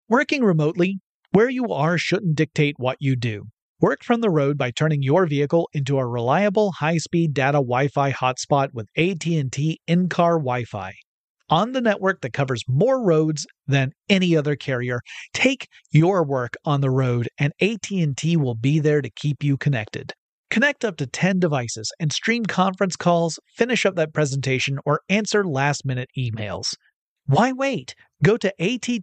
Working remotely, where you are shouldn't dictate what you do. Work from the road by turning your vehicle into a reliable high-speed data Wi-Fi hotspot with AT&T in-car Wi-Fi. On the network that covers more roads than any other carrier, take your work on the road and AT&T will be there to keep you connected. Connect up to 10 devices and stream conference calls, finish up that presentation, or answer last-minute emails. Why wait? Go to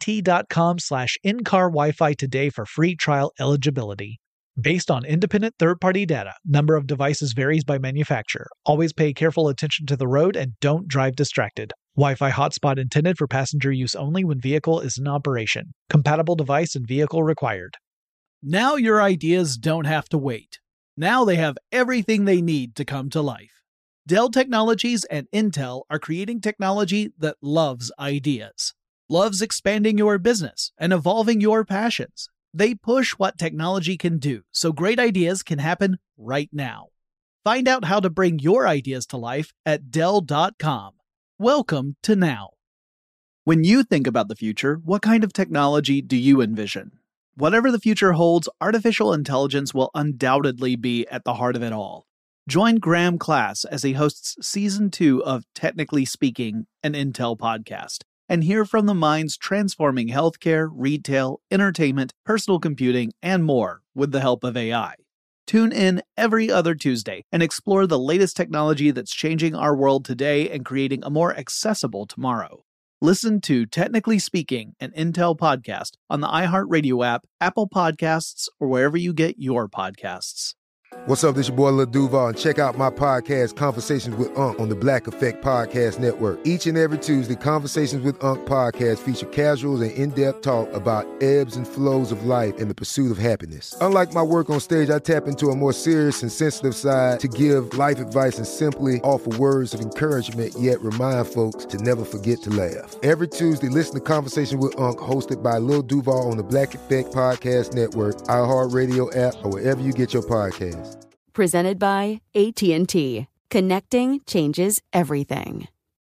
att.com/in-car Wi-Fi today for free trial eligibility. Based on independent third-party data, number of devices varies by manufacturer. Always pay careful attention to the road and don't drive distracted. Wi-Fi hotspot intended for passenger use only when vehicle is in operation. Compatible device and vehicle required. Now your ideas don't have to wait. Now they have everything they need to come to life. Dell Technologies and Intel are creating technology that loves ideas, loves expanding your business and evolving your passions. They push what technology can do so great ideas can happen right now. Find out how to bring your ideas to life at Dell.com. Welcome to now. When you think about the future, what kind of technology do you envision? Whatever the future holds, artificial intelligence will undoubtedly be at the heart of it all. Join Graham Class as he hosts Season 2 of Technically Speaking, an Intel podcast, and hear from the minds transforming healthcare, retail, entertainment, personal computing, and more with the help of AI. Tune in every other Tuesday and explore the latest technology that's changing our world today and creating a more accessible tomorrow. Listen to Technically Speaking, an Intel podcast on the iHeartRadio app, Apple Podcasts, or wherever you get your podcasts. What's up, this your boy Lil Duval, and check out my podcast, Conversations with Unc, on the Black Effect Podcast Network. Each and every Tuesday, Conversations with Unc podcast feature casual and in-depth talk about ebbs and flows of life and the pursuit of happiness. Unlike my work on stage, I tap into a more serious and sensitive side to give life advice and simply offer words of encouragement, yet remind folks to never forget to laugh. Every Tuesday, listen to Conversations with Unc, hosted by Lil Duval on the Black Effect Podcast Network, iHeartRadio app, or wherever you get your podcasts. Presented by AT&T. Connecting changes everything.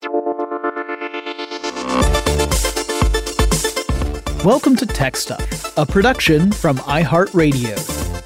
Welcome to Tech Stuff, a production from iHeartRadio.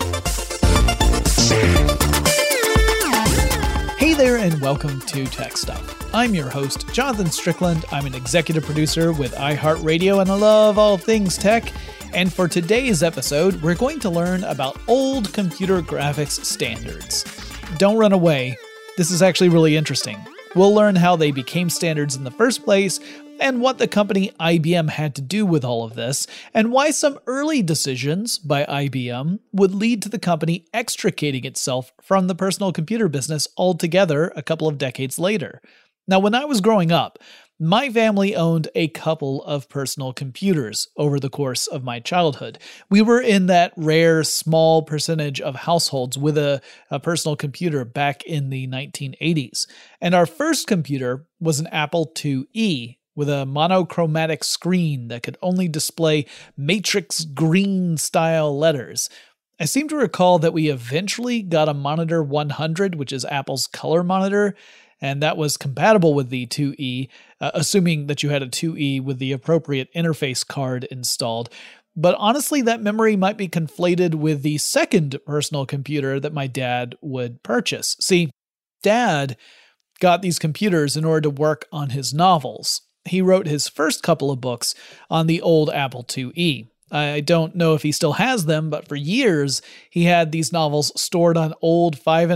Hey there, and welcome to Tech Stuff. I'm your host, Jonathan Strickland. I'm an executive producer with iHeartRadio, and I love all things tech. And for today's episode, we're going to learn about old computer graphics standards. Don't run away. This is actually really interesting. We'll learn how they became standards in the first place, and what the company IBM had to do with all of this, and why some early decisions by IBM would lead to the company extricating itself from the personal computer business altogether a couple of decades later. Now, when I was growing up, my family owned a couple of personal computers over the course of my childhood. We were in that rare small percentage of households with a personal computer back in the 1980s. And our first computer was an Apple IIe with a monochromatic screen that could only display matrix green style letters. I seem to recall that we eventually got a Monitor 100, which is Apple's color monitor, and that was compatible with the IIe, assuming that you had a IIe with the appropriate interface card installed. But honestly, that memory might be conflated with the second personal computer that my dad would purchase. See, Dad got these computers in order to work on his novels. He wrote his first couple of books on the old Apple IIe. I don't know if he still has them, but for years, he had these novels stored on old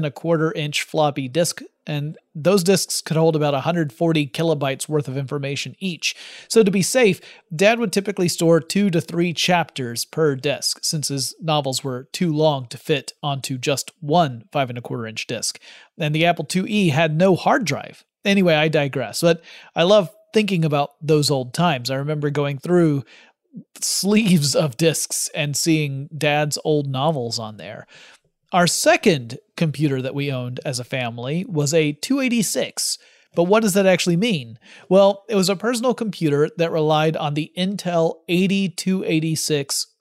5¼ floppy disk, and those disks could hold about 140 kilobytes worth of information each. So to be safe, Dad would typically store 2 to 3 chapters per disk, since his novels were too long to fit onto just one 5¼ disk. And the Apple IIe had no hard drive. Anyway, I digress, but I love thinking about those old times. I remember going through sleeves of discs and seeing Dad's old novels on there. Our second computer that we owned as a family was a 286. But what does that actually mean? Well, it was a personal computer that relied on the Intel 8286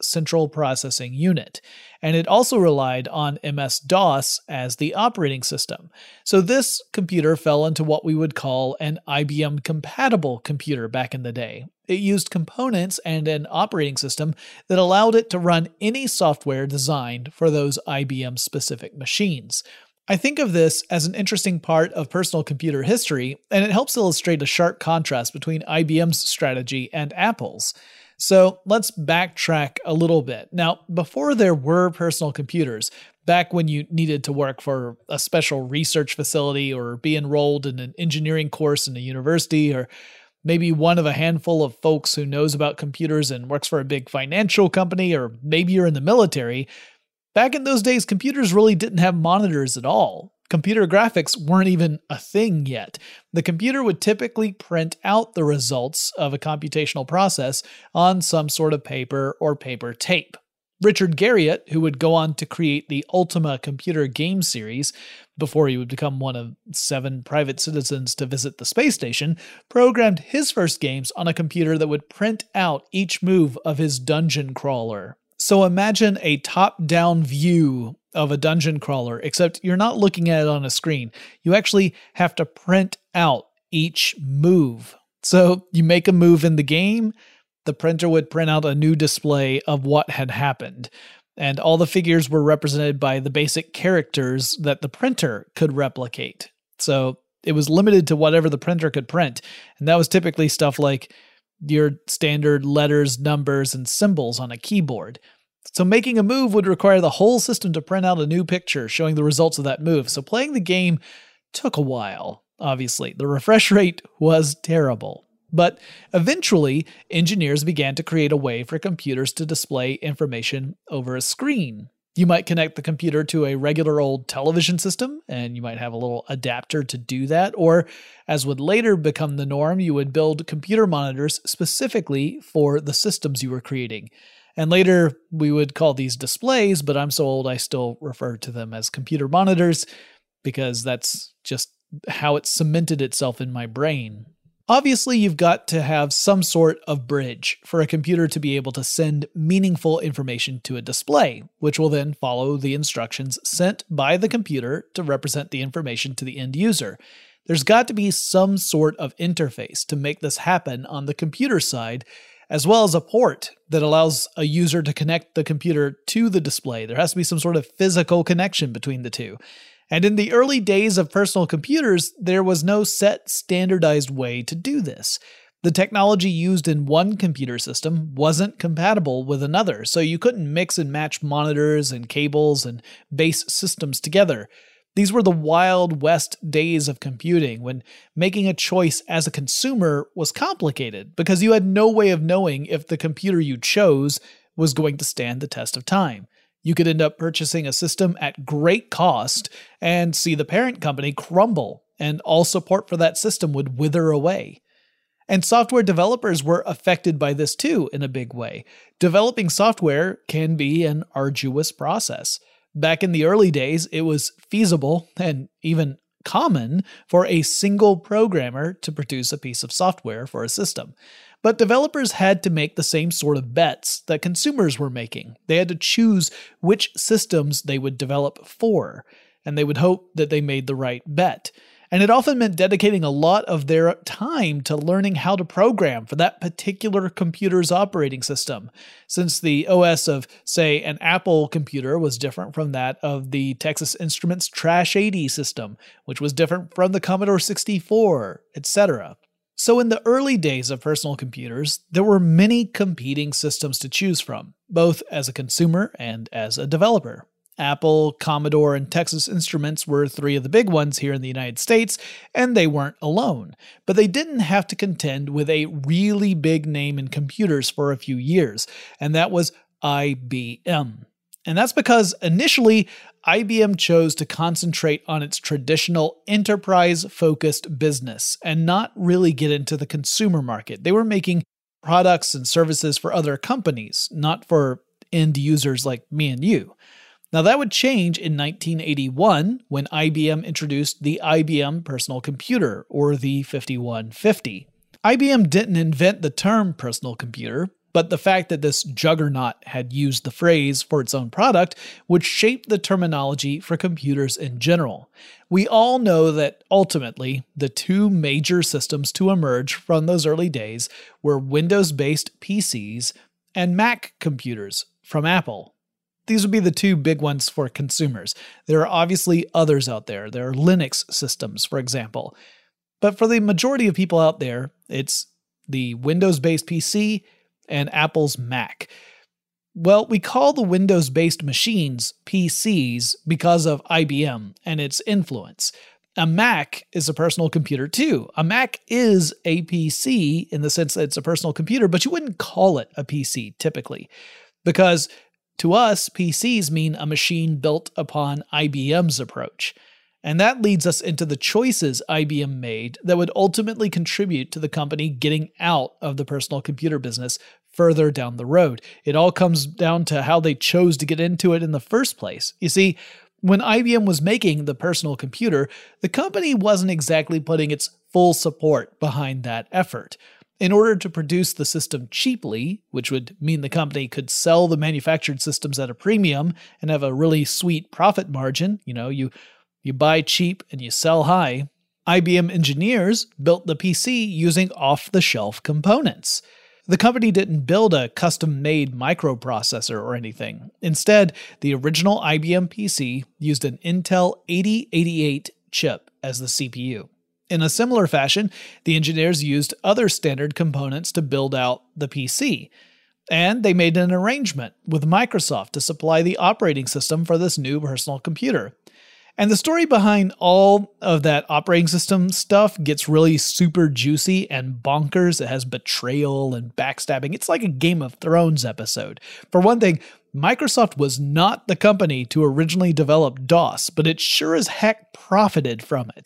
central processing unit. And it also relied on MS-DOS as the operating system. So this computer fell into what we would call an IBM-compatible computer back in the day. It used components and an operating system that allowed it to run any software designed for those IBM-specific machines. I think of this as an interesting part of personal computer history, and it helps illustrate a sharp contrast between IBM's strategy and Apple's. So let's backtrack a little bit. Now, before there were personal computers, back when you needed to work for a special research facility or be enrolled in an engineering course in a university, or maybe one of a handful of folks who knows about computers and works for a big financial company, or maybe you're in the military, back in those days, computers really didn't have monitors at all. Computer graphics weren't even a thing yet. The computer would typically print out the results of a computational process on some sort of paper or paper tape. Richard Garriott, who would go on to create the Ultima computer game series before he would become one of 7 private citizens to visit the space station, programmed his first games on a computer that would print out each move of his dungeon crawler. So imagine a top-down view of a dungeon crawler, except you're not looking at it on a screen. You actually have to print out each move. So you make a move in the game, the printer would print out a new display of what had happened. And all the figures were represented by the basic characters that the printer could replicate. So it was limited to whatever the printer could print. And that was typically stuff like your standard letters, numbers, and symbols on a keyboard. So making a move would require the whole system to print out a new picture showing the results of that move. So playing the game took a while, obviously. The refresh rate was terrible. But eventually, engineers began to create a way for computers to display information over a screen. You might connect the computer to a regular old television system, and you might have a little adapter to do that, or, as would later become the norm, you would build computer monitors specifically for the systems you were creating. And later, we would call these displays, but I'm so old I still refer to them as computer monitors, because that's just how it cemented itself in my brain. Obviously, you've got to have some sort of bridge for a computer to be able to send meaningful information to a display, which will then follow the instructions sent by the computer to represent the information to the end user. There's got to be some sort of interface to make this happen on the computer side, as well as a port that allows a user to connect the computer to the display. There has to be some sort of physical connection between the two. And in the early days of personal computers, there was no set standardized way to do this. The technology used in one computer system wasn't compatible with another, so you couldn't mix and match monitors and cables and base systems together. These were the Wild West days of computing, when making a choice as a consumer was complicated because you had no way of knowing if the computer you chose was going to stand the test of time. You could end up purchasing a system at great cost and see the parent company crumble, and all support for that system would wither away. And software developers were affected by this too in a big way. Developing software can be an arduous process. Back in the early days, it was feasible and even common for a single programmer to produce a piece of software for a system. But developers had to make the same sort of bets that consumers were making. They had to choose which systems they would develop for, and they would hope that they made the right bet. And it often meant dedicating a lot of their time to learning how to program for that particular computer's operating system, since the OS of, say, an Apple computer was different from that of the Texas Instruments Trash 80 system, which was different from the Commodore 64, etc. So in the early days of personal computers, there were many competing systems to choose from, both as a consumer and as a developer. Apple, Commodore, and Texas Instruments were 3 of the big ones here in the United States, and they weren't alone. But they didn't have to contend with a really big name in computers for a few years, and that was IBM. And that's because initially, IBM chose to concentrate on its traditional enterprise-focused business and not really get into the consumer market. They were making products and services for other companies, not for end users like me and you. Now that would change in 1981 when IBM introduced the IBM Personal Computer, or the 5150. IBM didn't invent the term personal computer. But the fact that this juggernaut had used the phrase for its own product would shape the terminology for computers in general. We all know that ultimately, the two major systems to emerge from those early days were Windows-based PCs and Mac computers from Apple. These would be the two big ones for consumers. There are obviously others out there. There are Linux systems, for example. But for the majority of people out there, it's the Windows-based PC and Apple's Mac. Well, we call the Windows-based machines PCs because of IBM and its influence. A Mac is a personal computer too. A Mac is a PC in the sense that it's a personal computer, but you wouldn't call it a PC typically, because to us, PCs mean a machine built upon IBM's approach. And that leads us into the choices IBM made that would ultimately contribute to the company getting out of the personal computer business further down the road. It all comes down to how they chose to get into it in the first place. You see, when IBM was making the personal computer, the company wasn't exactly putting its full support behind that effort. In order to produce the system cheaply, which would mean the company could sell the manufactured systems at a premium and have a really sweet profit margin, you buy cheap and you sell high, IBM engineers built the PC using off-the-shelf components. The company didn't build a custom-made microprocessor or anything. Instead, the original IBM PC used an Intel 8088 chip as the CPU. In a similar fashion, the engineers used other standard components to build out the PC. And they made an arrangement with Microsoft to supply the operating system for this new personal computer. And the story behind all of that operating system stuff gets really super juicy and bonkers. It has betrayal and backstabbing. It's like a Game of Thrones episode. For one thing, Microsoft was not the company to originally develop DOS, but it sure as heck profited from it.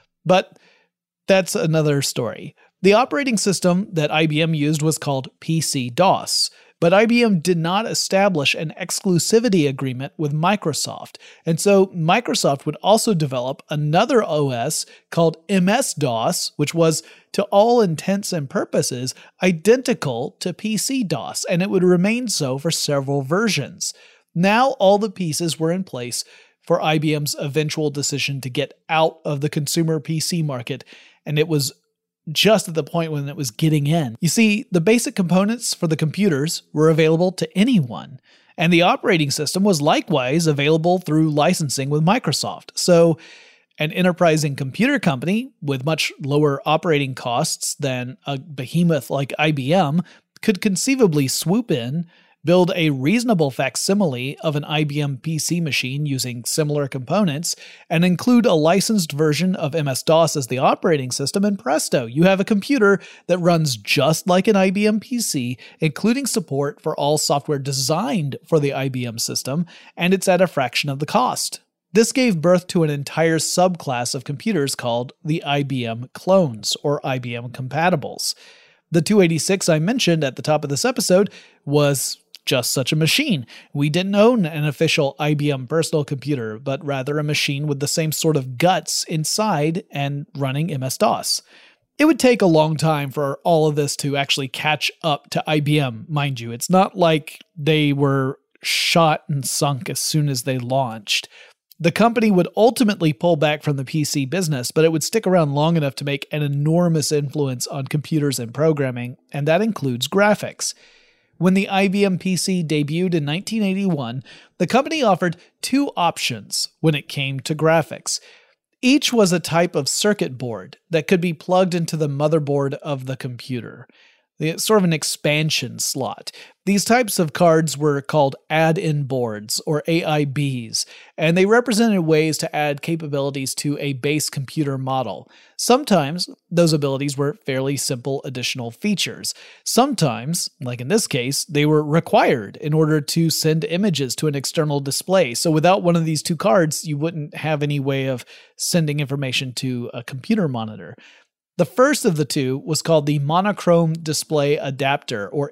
But that's another story. The operating system that IBM used was called PC-DOS, but IBM did not establish an exclusivity agreement with Microsoft, and so Microsoft would also develop another OS called MS-DOS, which was, to all intents and purposes, identical to PC-DOS, and it would remain so for several versions. Now all the pieces were in place for IBM's eventual decision to get out of the consumer PC market, and it was just at the point when it was getting in. You see, the basic components for the computers were available to anyone, and the operating system was likewise available through licensing with Microsoft. So, an enterprising computer company with much lower operating costs than a behemoth like IBM could conceivably swoop in, build a reasonable facsimile of an IBM PC machine using similar components, and include a licensed version of MS-DOS as the operating system, and presto, you have a computer that runs just like an IBM PC, including support for all software designed for the IBM system, and it's at a fraction of the cost. This gave birth to an entire subclass of computers called the IBM clones, or IBM compatibles. The 286 I mentioned at the top of this episode was just such a machine. We didn't own an official IBM personal computer, but rather a machine with the same sort of guts inside and running MS-DOS. It would take a long time for all of this to actually catch up to IBM, mind you. It's not like they were shot and sunk as soon as they launched. The company would ultimately pull back from the PC business, but it would stick around long enough to make an enormous influence on computers and programming, and that includes graphics. When the IBM PC debuted in 1981, the company offered two options when it came to graphics. Each was a type of circuit board that could be plugged into the motherboard of the computer. It's sort of an expansion slot. These types of cards were called add-in boards, or AIBs, and they represented ways to add capabilities to a base computer model. Sometimes those abilities were fairly simple additional features. Sometimes, like in this case, they were required in order to send images to an external display. So without one of these two cards, you wouldn't have any way of sending information to a computer monitor. The first of the two was called the Monochrome Display Adapter, or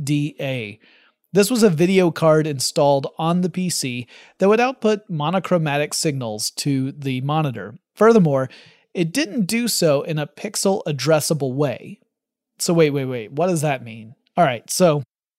MDA. This was a video card installed on the PC that would output monochromatic signals to the monitor. Furthermore, it didn't do so in a pixel addressable way. So wait, what does that mean? All right, so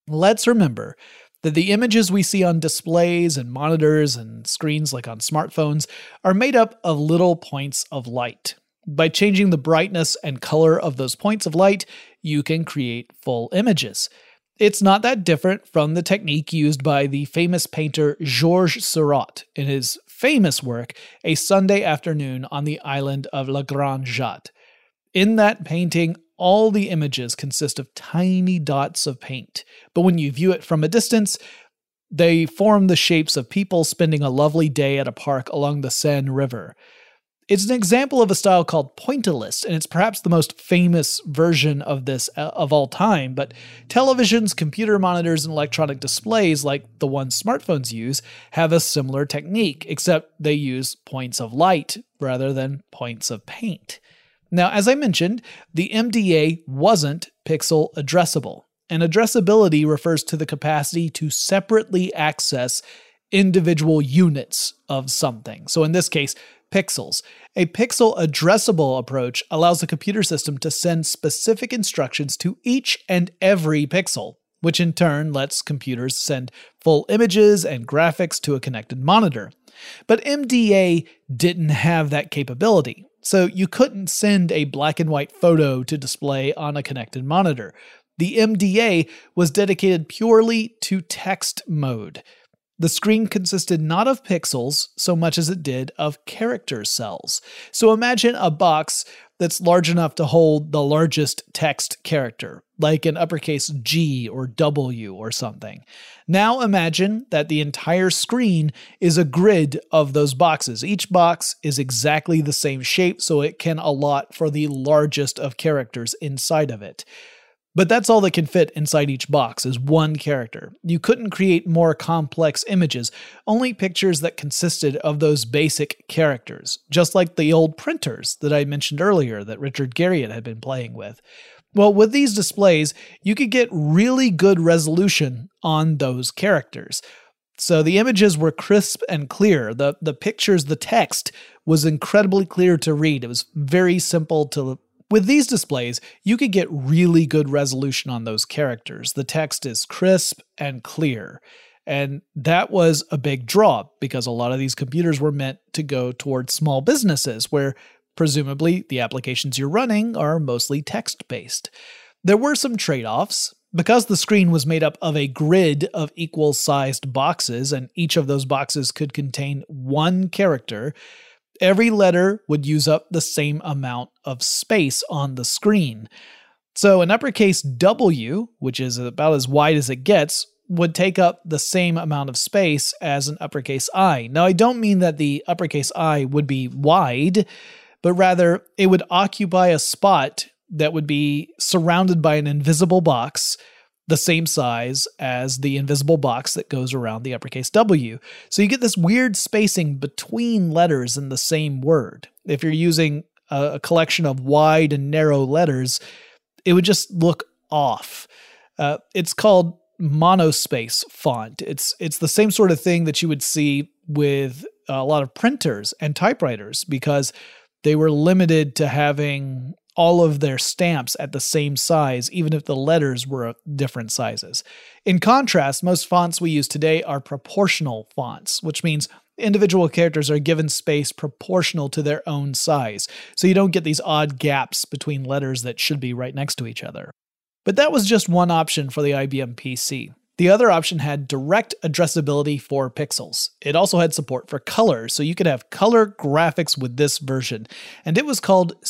Let's remember that the images we see on displays and monitors and screens like on smartphones are made up of little points of light. By changing the brightness and color of those points of light, you can create full images. It's not that different from the technique used by the famous painter Georges Seurat in his famous work, A Sunday Afternoon on the Island of La Grande Jatte. In that painting, all the images consist of tiny dots of paint, but when you view it from a distance, they form the shapes of people spending a lovely day at a park along the Seine River. It's an example of a style called pointillist, and it's perhaps the most famous version of this of all time, but televisions, computer monitors, and electronic displays like the ones smartphones use have a similar technique, except they use points of light rather than points of paint. Now, as I mentioned, the MDA wasn't pixel addressable, and addressability refers to the capacity to separately access individual units of something. So in this case, pixels. A pixel addressable approach allows the computer system to send specific instructions to each and every pixel, which in turn lets computers send full images and graphics to a connected monitor. But MDA didn't have that capability, so you couldn't send a black and white photo to display on a connected monitor. The MDA was dedicated purely to text mode. The screen consisted not of pixels so much as it did of character cells. So imagine a box that's large enough to hold the largest text character, like an uppercase G or W or something. Now imagine that the entire screen is a grid of those boxes. Each box is exactly the same shape, so it can allot for the largest of characters inside of it. But that's all that can fit inside each box is one character. You couldn't create more complex images, only pictures that consisted of those basic characters, just like the old printers that I mentioned earlier that Richard Garriott had been playing with. Well, with these displays, you could get really good resolution on those characters. So the images were crisp and clear. The pictures, the text was incredibly clear to read. It was very simple to With these displays, you could get really good resolution on those characters. The text is crisp and clear. And that was a big draw because a lot of these computers were meant to go towards small businesses where presumably the applications you're running are mostly text-based. There were some trade-offs. Because the screen was made up of a grid of equal-sized boxes and each of those boxes could contain one character, every letter would use up the same amount of space on the screen. So an uppercase W, which is about as wide as it gets, would take up the same amount of space as an uppercase I. Now, I don't mean that the uppercase I would be wide, but rather it would occupy a spot that would be surrounded by an invisible box, the same size as the invisible box that goes around the uppercase W. So you get this weird spacing between letters in the same word. If you're using a collection of wide and narrow letters, it would just look off. It's called monospace font. It's the same sort of thing that you would see with a lot of printers and typewriters because they were limited to having all of their stamps at the same size, even if the letters were different sizes. In contrast, most fonts we use today are proportional fonts, which means individual characters are given space proportional to their own size, so you don't get these odd gaps between letters that should be right next to each other. But that was just one option for the IBM PC. The other option had direct addressability for pixels. It also had support for color, so you could have color graphics with this version, and it was called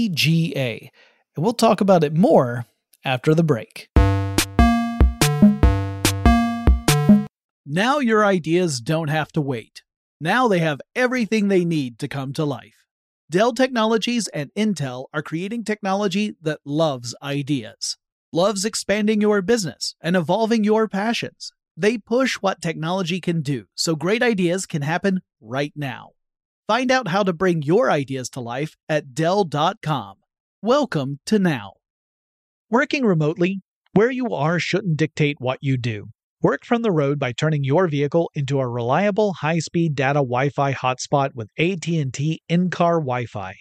CGA. And we'll talk about it more after the break. Now your ideas don't have to wait. Now they have everything they need to come to life. Dell Technologies and Intel are creating technology that loves ideas. Loves expanding your business and evolving your passions. They push what technology can do, so great ideas can happen right now. Find out how to bring your ideas to life at Dell.com. Welcome to now. Working remotely, where you are shouldn't dictate what you do. Work from the road by turning your vehicle into a reliable high-speed data Wi-Fi hotspot with AT&T in-car Wi-Fi.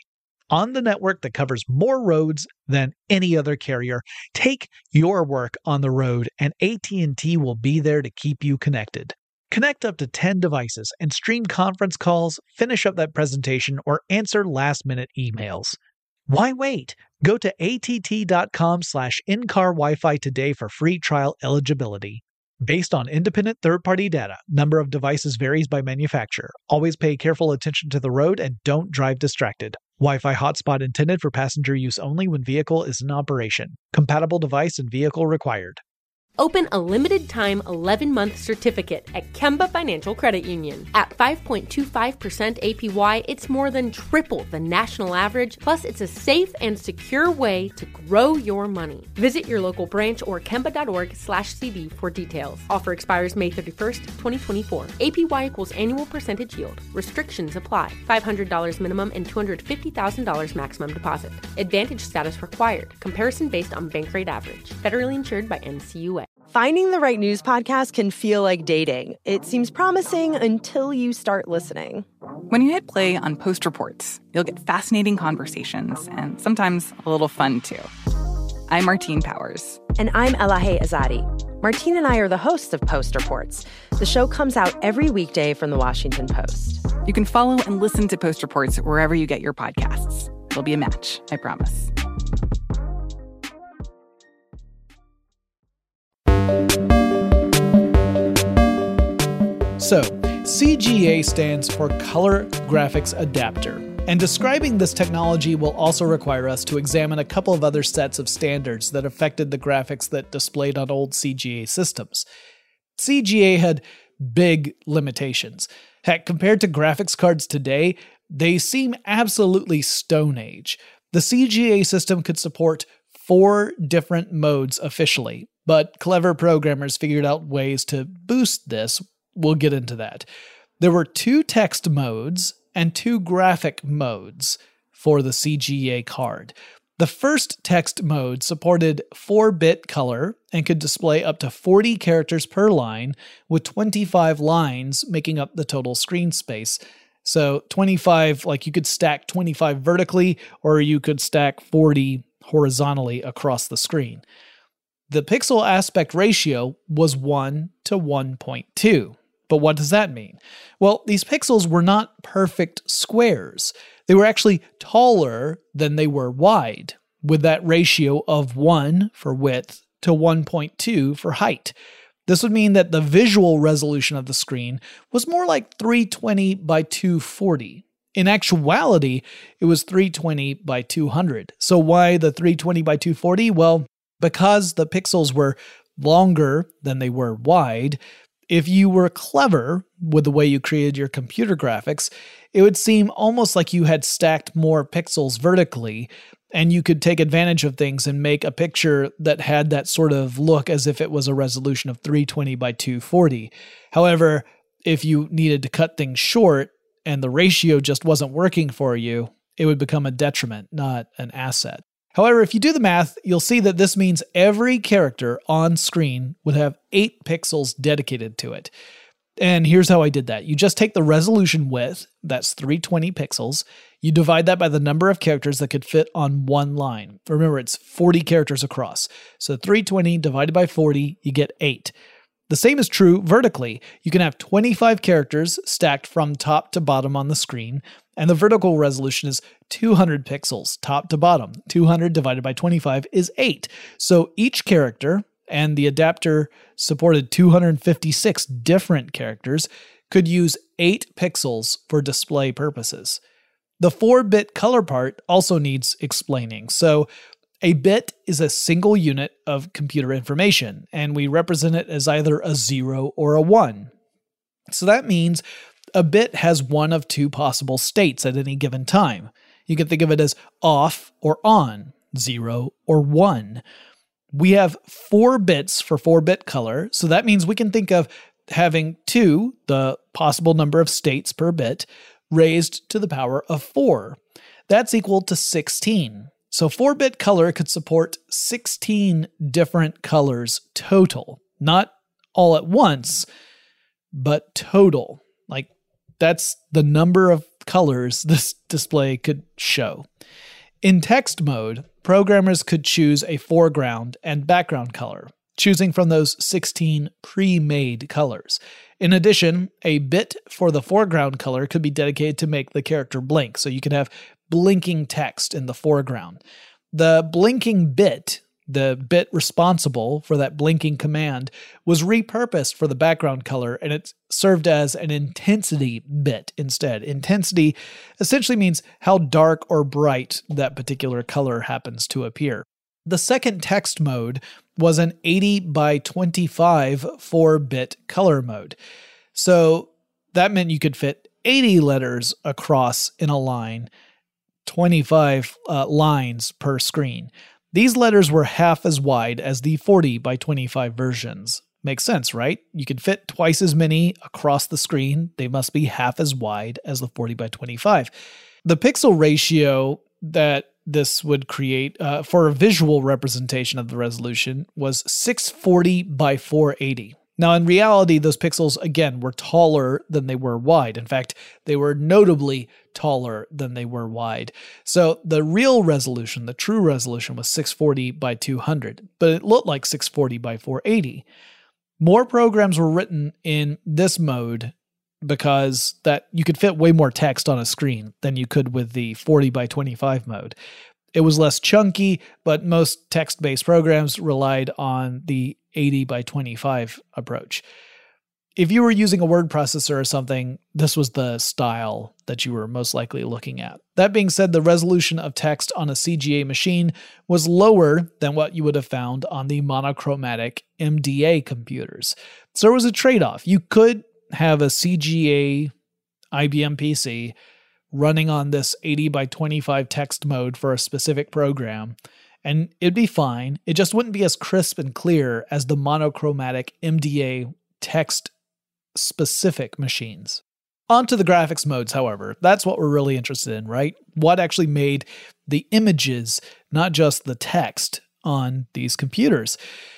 on the network that covers more roads than any other carrier. Take your work on the road, and AT&T will be there to keep you connected. Connect up to 10 devices and stream conference calls, finish up that presentation, or answer last-minute emails. Why wait? Go to att.com/in-car Wi-Fi today for free trial eligibility. Based on independent third-party data, number of devices varies by manufacturer. Always pay careful attention to the road and don't drive distracted. Wi-Fi hotspot intended for passenger use only when vehicle is in operation. Compatible device and vehicle required. Open a limited-time 11-month certificate at Kemba Financial Credit Union. At 5.25% APY, it's more than triple the national average, plus it's a safe and secure way to grow your money. Visit your local branch or kemba.org/CD for details. Offer expires May 31st, 2024. APY equals annual percentage yield. Restrictions apply. $500 minimum and $250,000 maximum deposit. Advantage status required. Comparison based on bank rate average. Federally insured by NCUA. Finding the right news podcast can feel like dating. It seems promising until you start listening. When you hit play on Post Reports, you'll get fascinating conversations and sometimes a little fun, too. I'm Martine Powers. And I'm Elahe Azadi. Martine and I are the hosts of Post Reports. The show comes out every weekday from the Washington Post. You can follow and listen to Post Reports wherever you get your podcasts. It'll be a match, I promise. So, CGA stands for Color Graphics Adapter, and describing this technology will also require us to examine a couple of other sets of standards that affected the graphics that displayed on old CGA systems. CGA had big limitations. Heck, compared to graphics cards today, they seem absolutely Stone Age. The CGA system could support 4 different modes officially, but clever programmers figured out ways to boost this. We'll get into that. There were 2 text modes and 2 graphic modes for the CGA card. The first text mode supported 4-bit color and could display up to 40 characters per line, with 25 lines making up the total screen space. So 25, like you could stack 25 vertically, or you could stack 40 horizontally across the screen. The pixel aspect ratio was 1 to 1.2. But what does that mean? Well, these pixels were not perfect squares. They were actually taller than they were wide, with that ratio of 1 for width to 1.2 for height. This would mean that the visual resolution of the screen was more like 320 by 240. In actuality, it was 320 by 200. So why the 320 by 240? Well, because the pixels were longer than they were wide, if you were clever with the way you created your computer graphics, it would seem almost like you had stacked more pixels vertically, and you could take advantage of things and make a picture that had that sort of look as if it was a resolution of 320 by 240. However, if you needed to cut things short and the ratio just wasn't working for you, it would become a detriment, not an asset. However, if you do the math, you'll see that this means every character on screen would have 8 pixels dedicated to it. And here's how I did that. You just take the resolution width, that's 320 pixels, you divide that by the number of characters that could fit on one line. Remember, it's 40 characters across. So 320 divided by 40, you get 8. The same is true vertically. You can have 25 characters stacked from top to bottom on the screen, and the vertical resolution is 200 pixels, top to bottom. 200 divided by 25 is 8. So each character, and the adapter supported 256 different characters, could use 8 pixels for display purposes. The 4-bit color part also needs explaining. So a bit is a single unit of computer information, and we represent it as either a 0 or a 1. So that means a bit has one of 2 possible states at any given time. You can think of it as off or on, 0 or 1. We have 4 bits for 4-bit color, so that means we can think of having 2, the possible number of states per bit, raised to the power of 4. That's equal to 16. So 4-bit color could support 16 different colors total. Not all at once, but total. Like, that's the number of colors this display could show. In text mode, programmers could choose a foreground and background color, choosing from those 16 pre-made colors. In addition, a bit for the foreground color could be dedicated to make the character blink, so you could have blinking text in the foreground. The blinking bit, the bit responsible for that blinking command, was repurposed for the background color, and it served as an intensity bit instead. Intensity essentially means how dark or bright that particular color happens to appear. The second text mode was an 80 by 25 4-bit color mode. So that meant you could fit 80 letters across in a line, 25 lines per screen. These letters were half as wide as the 40 by 25 versions. Makes sense, right? You could fit twice as many across the screen. They must be half as wide as the 40 by 25. The pixel ratio that this would create for a visual representation of the resolution was 640 by 480. Now, in reality, those pixels, again, were taller than they were wide. In fact, they were notably taller than they were wide. So the real resolution, the true resolution, was 640 by 200, but it looked like 640 by 480. More programs were written in this mode because that you could fit way more text on a screen than you could with the 40 by 25 mode. It was less chunky, but most text-based programs relied on the 80 by 25 approach. If you were using a word processor or something, this was the style that you were most likely looking at. That being said, the resolution of text on a CGA machine was lower than what you would have found on the monochromatic MDA computers. So there was a trade-off. You could have a CGA IBM PC running on this 80 by 25 text mode for a specific program, and it'd be fine. It just wouldn't be as crisp and clear as the monochromatic MDA text-specific machines. On to the graphics modes, however. That's what we're really interested in, right? What actually made the images, not just the text, on these computers?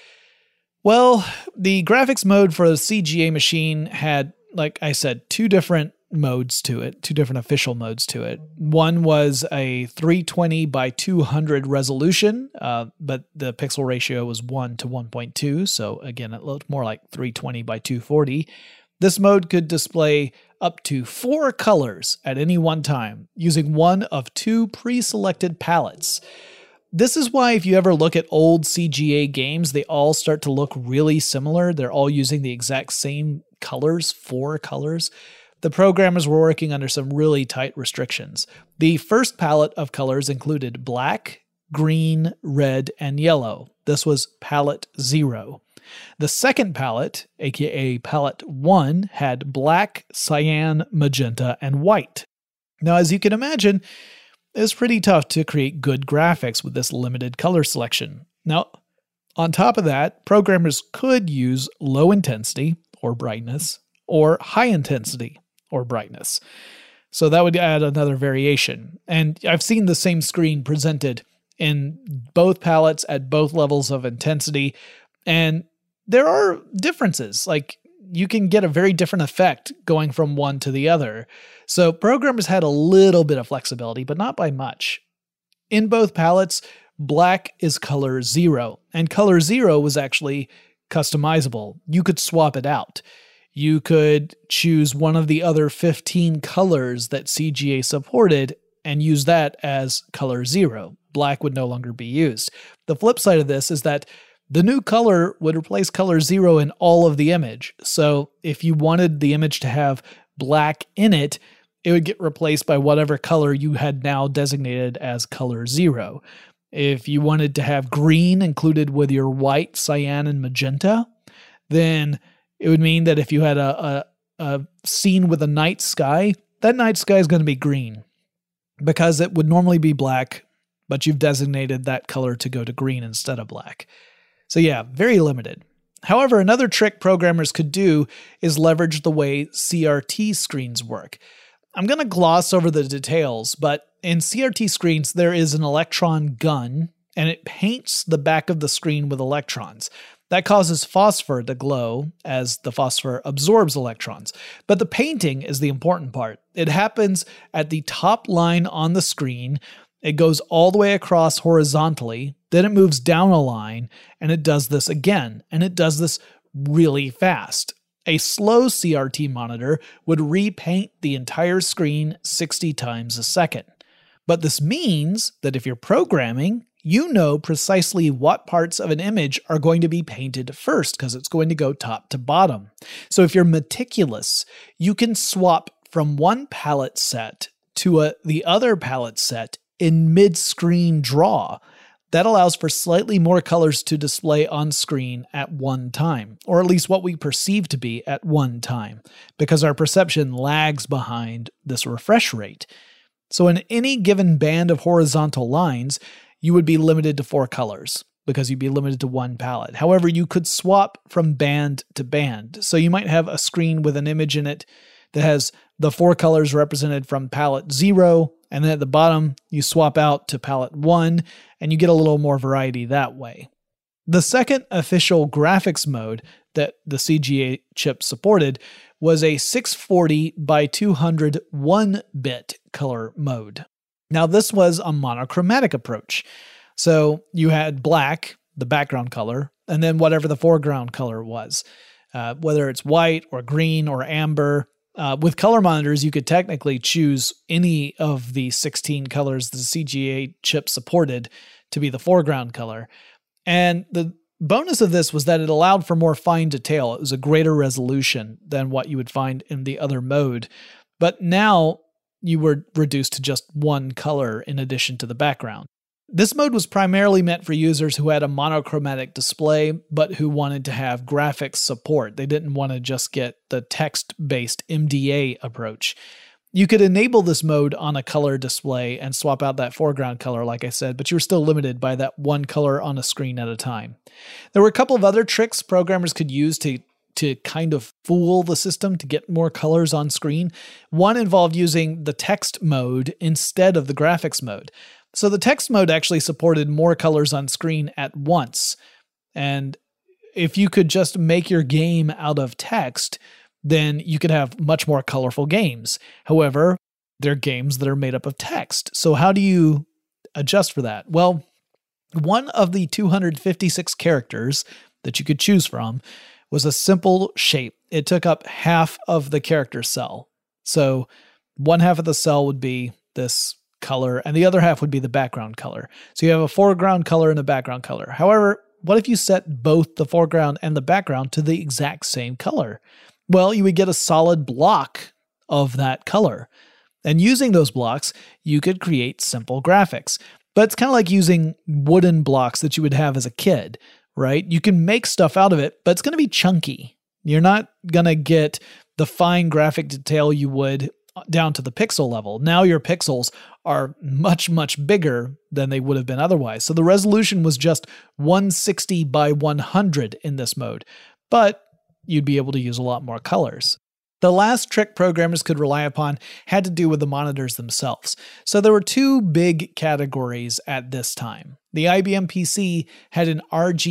Well, the graphics mode for the CGA machine had, like I said, two different modes to it, two different official modes to it. One was a 320 by 200 resolution, but the pixel ratio was 1 to 1.2, so again, it looked more like 320 by 240. This mode could display up to 4 colors at any one time, using one of 2 pre-selected palettes. This is why if you ever look at old CGA games, they all start to look really similar. They're all using the exact same colors, 4 colors. The programmers were working under some really tight restrictions. The first palette of colors included black, green, red, and yellow. This was palette 0. The second palette, aka palette 1, had black, cyan, magenta, and white. Now, as you can imagine, it was pretty tough to create good graphics with this limited color selection. Now, on top of that, programmers could use low intensity, or brightness, or high intensity, or brightness. So that would add another variation. And I've seen the same screen presented in both palettes at both levels of intensity, and there are differences. Like, you can get a very different effect going from one to the other. So programmers had a little bit of flexibility, but not by much. In both palettes, black is color 0, and color 0 was actually customizable. You could swap it out. You could choose one of the other 15 colors that CGA supported and use that as color 0. Black would no longer be used. The flip side of this is that the new color would replace color 0 in all of the image. So if you wanted the image to have black in it, it would get replaced by whatever color you had now designated as color 0. If you wanted to have green included with your white, cyan, and magenta, then it would mean that if you had a scene with a night sky, that night sky is going to be green because it would normally be black, but you've designated that color to go to green instead of black. So yeah, very limited. However, another trick programmers could do is leverage the way CRT screens work. I'm going to gloss over the details, but in CRT screens, there is an electron gun, and it paints the back of the screen with electrons. That causes phosphor to glow as the phosphor absorbs electrons. But the painting is the important part. It happens at the top line on the screen. It goes all the way across horizontally, then it moves down a line, and it does this again, and it does this really fast. A slow CRT monitor would repaint the entire screen 60 times a second. But this means that if you're programming, you know precisely what parts of an image are going to be painted first because it's going to go top to bottom. So if you're meticulous, you can swap from one palette set to the other palette set in mid-screen draw. That allows for slightly more colors to display on screen at one time, or at least what we perceive to be at one time, because our perception lags behind this refresh rate. So in any given band of horizontal lines, you would be limited to 4 colors, because you'd be limited to one palette. However, you could swap from band to band. So you might have a screen with an image in it that has the 4 colors represented from palette 0, and then at the bottom, you swap out to palette 1, and you get a little more variety that way. The second official graphics mode that the CGA chip supported was a 640 by 200 1-bit color mode. Now, this was a monochromatic approach. So you had black, the background color, and then whatever the foreground color was, whether it's white or green or amber. With color monitors, you could technically choose any of the 16 colors the CGA chip supported to be the foreground color. And the bonus of this was that it allowed for more fine detail. It was a greater resolution than what you would find in the other mode. But now you were reduced to just one color in addition to the background. This mode was primarily meant for users who had a monochromatic display, but who wanted to have graphics support. They didn't want to just get the text-based MDA approach. You could enable this mode on a color display and swap out that foreground color, like I said, but you were still limited by that one color on a screen at a time. There were a couple of other tricks programmers could use to kind of fool the system to get more colors on screen. One involved using the text mode instead of the graphics mode. So the text mode actually supported more colors on screen at once. And if you could just make your game out of text, then you could have much more colorful games. However, they're games that are made up of text. So how do you adjust for that? Well, one of the 256 characters that you could choose from was a simple shape. It took up half of the character cell. So one half of the cell would be this color, and the other half would be the background color. So you have a foreground color and a background color. However, what if you set both the foreground and the background to the exact same color? Well, you would get a solid block of that color. And using those blocks, you could create simple graphics. But it's kind of like using wooden blocks that you would have as a kid, right? You can make stuff out of it, but it's going to be chunky. You're not going to get the fine graphic detail you would down to the pixel level. Now your pixels are much, much bigger than they would have been otherwise. So the resolution was just 160 by 100 in this mode, but you'd be able to use a lot more colors. The last trick programmers could rely upon had to do with the monitors themselves. So there were two big categories at this time. The IBM PC had an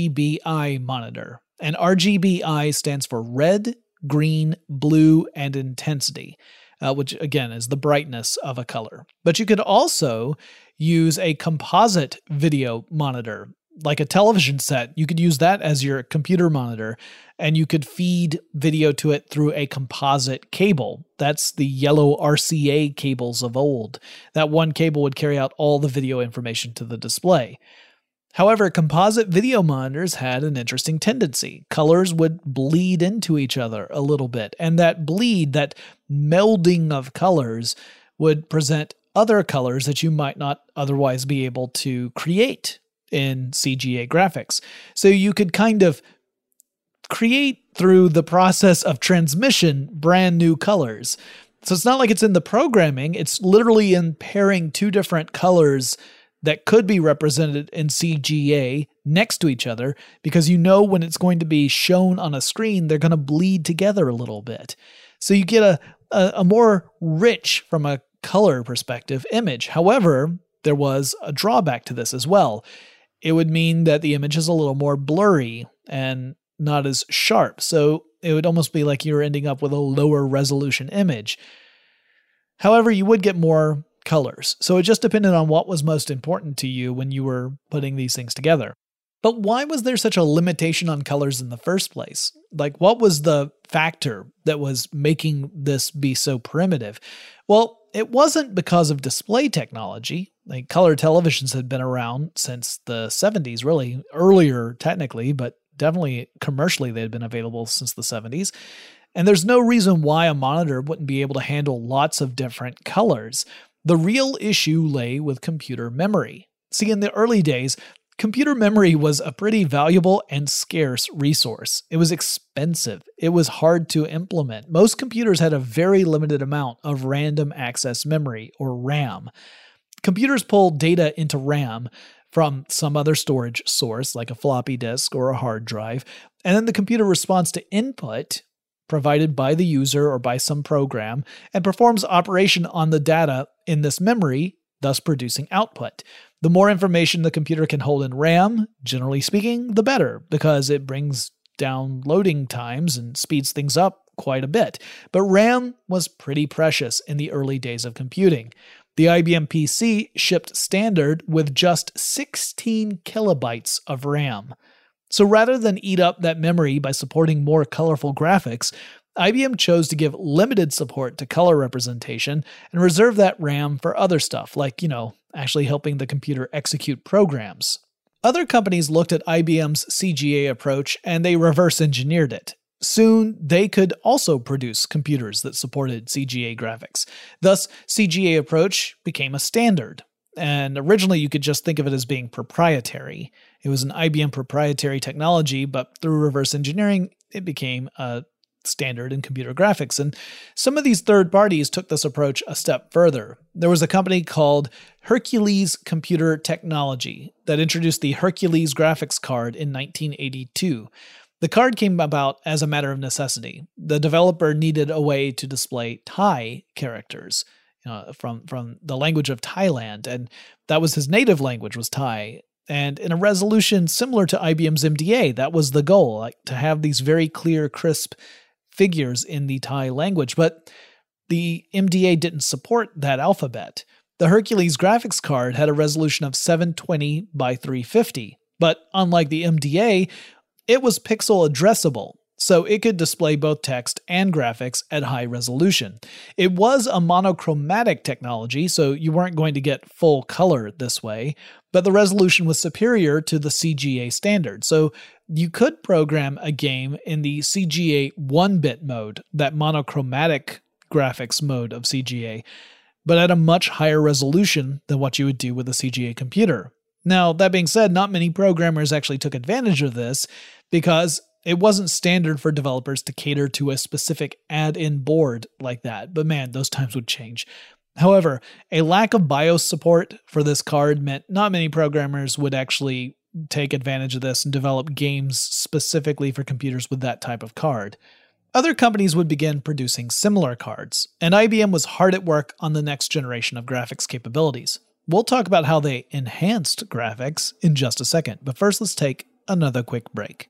RGBI monitor, and RGBI stands for red, green, blue, and intensity. Which again is the brightness of a color. But you could also use a composite video monitor, like a television set. You could use that as your computer monitor, and you could feed video to it through a composite cable. That's the yellow RCA cables of old. That one cable would carry out all the video information to the display. However, composite video monitors had an interesting tendency. Colors would bleed into each other a little bit, and that bleed, that melding of colors, would present other colors that you might not otherwise be able to create in CGA graphics. So you could kind of create through the process of transmission brand new colors. So it's not like it's in the programming, it's literally in pairing two different colors that could be represented in CGA next to each other, because you know when it's going to be shown on a screen, they're going to bleed together a little bit. So you get a more rich, from a color perspective, image. However, there was a drawback to this as well. It would mean that the image is a little more blurry and not as sharp. So it would almost be like you were ending up with a lower resolution image. However, you would get more colors. So it just depended on what was most important to you when you were putting these things together. But why was there such a limitation on colors in the first place? Like, what was the factor that was making this be so primitive? Well, it wasn't because of display technology. Like, color televisions had been around since the 70s, really earlier technically, but definitely commercially they had been available since the 70s. And there's no reason why a monitor wouldn't be able to handle lots of different colors. The real issue lay with computer memory. See, in the early days, computer memory was a pretty valuable and scarce resource. It was expensive. It was hard to implement. Most computers had a very limited amount of random access memory, or RAM. Computers pull data into RAM from some other storage source, like a floppy disk or a hard drive, and then the computer responds to input provided by the user or by some program, and performs operation on the data in this memory, thus producing output. The more information the computer can hold in RAM, generally speaking, the better, because it brings down loading times and speeds things up quite a bit. But RAM was pretty precious in the early days of computing. The IBM PC shipped standard with just 16 kilobytes of RAM. So rather than eat up that memory by supporting more colorful graphics, IBM chose to give limited support to color representation and reserve that RAM for other stuff, like, actually helping the computer execute programs. Other companies looked at IBM's CGA approach and they reverse engineered it. Soon, they could also produce computers that supported CGA graphics. Thus, CGA approach became a standard. And originally, you could just think of it as being proprietary. It was an IBM proprietary technology, but through reverse engineering, it became a standard in computer graphics. And some of these third parties took this approach a step further. There was a company called Hercules Computer Technology that introduced the Hercules graphics card in 1982. The card came about as a matter of necessity. The developer needed a way to display Thai characters from the language of Thailand, and that was his native language, was Thai. And in a resolution similar to IBM's MDA, that was the goal, like to have these very clear, crisp figures in the Thai language. But the MDA didn't support that alphabet. The Hercules graphics card had a resolution of 720 by 350, but unlike the MDA, it was pixel addressable, so it could display both text and graphics at high resolution. It was a monochromatic technology, so you weren't going to get full color this way, but the resolution was superior to the CGA standard, so you could program a game in the CGA 1-bit mode, that monochromatic graphics mode of CGA, but at a much higher resolution than what you would do with a CGA computer. Now, that being said, not many programmers actually took advantage of this because it wasn't standard for developers to cater to a specific add-in board like that, but man, those times would change. However, a lack of BIOS support for this card meant not many programmers would actually take advantage of this and develop games specifically for computers with that type of card. Other companies would begin producing similar cards, and IBM was hard at work on the next generation of graphics capabilities. We'll talk about how they enhanced graphics in just a second, but first let's take another quick break.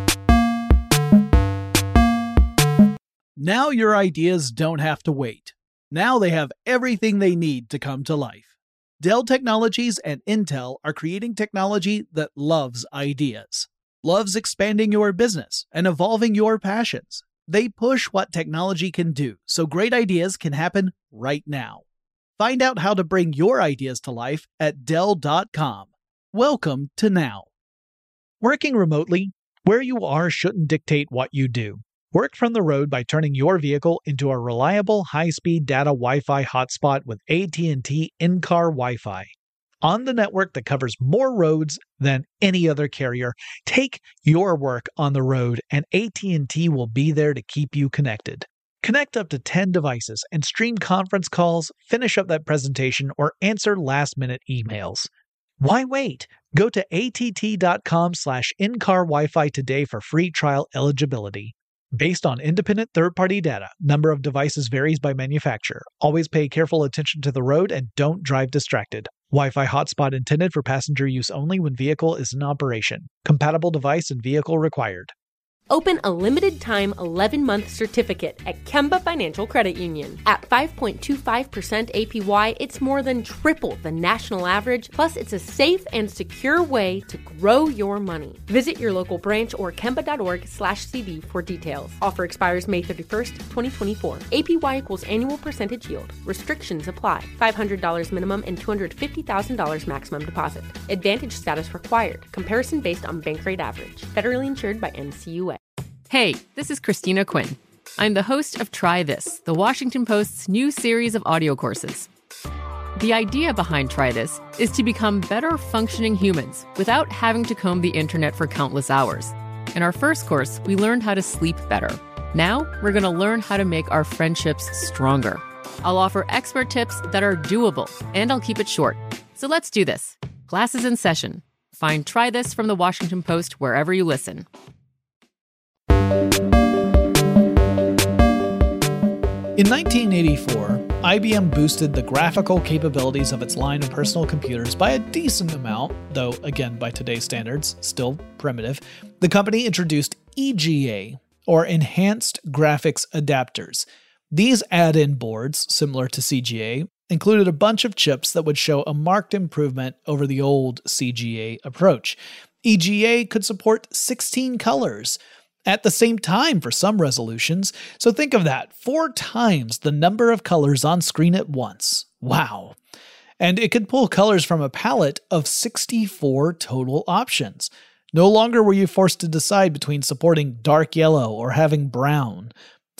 Now your ideas don't have to wait. Now they have everything they need to come to life. Dell Technologies and Intel are creating technology that loves ideas, loves expanding your business and evolving your passions. They push what technology can do, so great ideas can happen right now. Find out how to bring your ideas to life at Dell.com. Welcome to now. Working remotely, where you are shouldn't dictate what you do. Work from the road by turning your vehicle into a reliable high-speed data Wi-Fi hotspot with AT&T in-car Wi-Fi. On the network that covers more roads than any other carrier, take your work on the road and AT&T will be there to keep you connected. Connect up to 10 devices and stream conference calls, finish up that presentation, or answer last-minute emails. Why wait? Go to att.com/in-car Wi-Fi today for free trial eligibility. Based on independent third-party data, number of devices varies by manufacturer. Always pay careful attention to the road and don't drive distracted. Wi-Fi hotspot intended for passenger use only when vehicle is in operation. Compatible device and vehicle required. Open a limited-time 11-month certificate at Kemba Financial Credit Union. At 5.25% APY, it's more than triple the national average, plus it's a safe and secure way to grow your money. Visit your local branch or kemba.org/cd for details. Offer expires May 31st, 2024. APY equals annual percentage yield. Restrictions apply. $500 minimum and $250,000 maximum deposit. Advantage status required. Comparison based on bank rate average. Federally insured by NCUA. Hey, this is Christina Quinn. I'm the host of Try This, the Washington Post's new series of audio courses. The idea behind Try This is to become better functioning humans without having to comb the internet for countless hours. In our first course, we learned how to sleep better. Now, we're going to learn how to make our friendships stronger. I'll offer expert tips that are doable, and I'll keep it short. So let's do this. Class is in session. Find Try This from the Washington Post wherever you listen. In 1984, IBM boosted the graphical capabilities of its line of personal computers by a decent amount, though again by today's standards, still primitive. The company introduced EGA, or Enhanced Graphics Adapters. These add-in boards, similar to CGA, included a bunch of chips that would show a marked improvement over the old CGA approach. EGA could support 16 colors at the same time for some resolutions, so think of that, 4 times the number of colors on screen at once. Wow. And it could pull colors from a palette of 64 total options. No longer were you forced to decide between supporting dark yellow or having brown.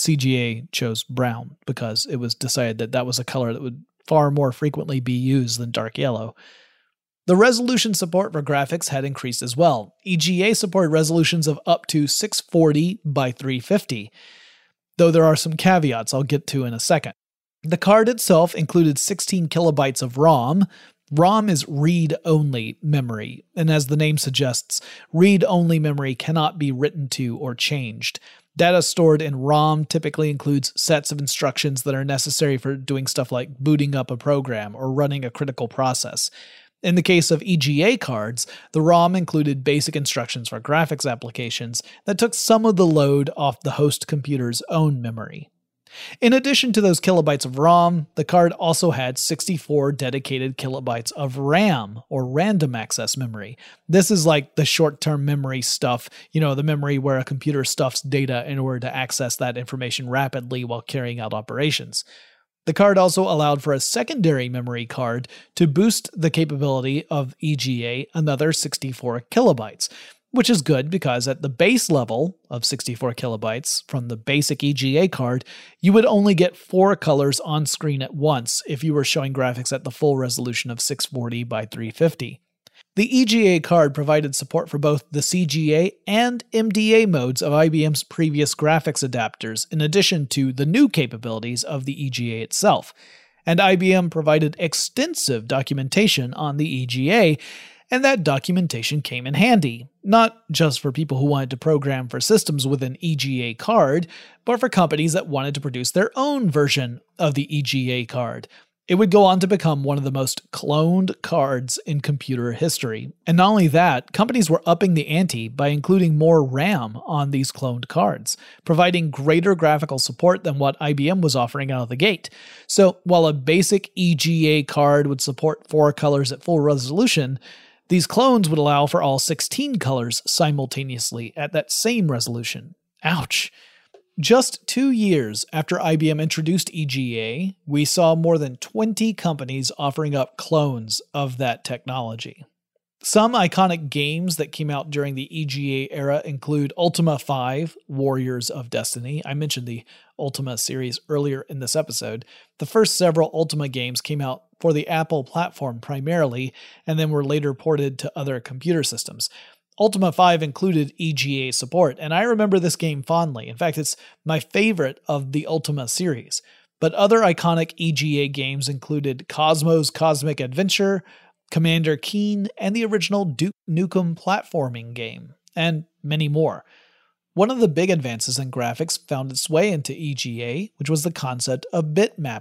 CGA chose brown because it was decided that that was a color that would far more frequently be used than dark yellow. The resolution support for graphics had increased as well. EGA supported resolutions of up to 640 by 350, though there are some caveats I'll get to in a second. The card itself included 16 kilobytes of ROM. ROM is read-only memory, and as the name suggests, read-only memory cannot be written to or changed. Data stored in ROM typically includes sets of instructions that are necessary for doing stuff like booting up a program or running a critical process. In the case of EGA cards, the ROM included basic instructions for graphics applications that took some of the load off the host computer's own memory. In addition to those kilobytes of ROM, the card also had 64 dedicated kilobytes of RAM, or random access memory. This is like the short-term memory stuff, the memory where a computer stuffs data in order to access that information rapidly while carrying out operations. The card also allowed for a secondary memory card to boost the capability of EGA another 64 kilobytes, which is good because at the base level of 64 kilobytes from the basic EGA card, you would only get 4 colors on screen at once if you were showing graphics at the full resolution of 640 by 350. The EGA card provided support for both the CGA and MDA modes of IBM's previous graphics adapters, in addition to the new capabilities of the EGA itself. And IBM provided extensive documentation on the EGA, and that documentation came in handy, not just for people who wanted to program for systems with an EGA card, but for companies that wanted to produce their own version of the EGA card. It would go on to become one of the most cloned cards in computer history. And not only that, companies were upping the ante by including more RAM on these cloned cards, providing greater graphical support than what IBM was offering out of the gate. So while a basic EGA card would support 4 colors at full resolution, these clones would allow for all 16 colors simultaneously at that same resolution. Ouch. Just 2 years after IBM introduced EGA, we saw more than 20 companies offering up clones of that technology. Some iconic games that came out during the EGA era include Ultima 5, Warriors of Destiny. I mentioned the Ultima series earlier in this episode. The first several Ultima games came out for the Apple platform primarily, and then were later ported to other computer systems. Ultima 5 included EGA support, and I remember this game fondly. In fact, it's my favorite of the Ultima series. But other iconic EGA games included Cosmo's Cosmic Adventure, Commander Keen, and the original Duke Nukem platforming game, and many more. One of the big advances in graphics found its way into EGA, which was the concept of bit mapping.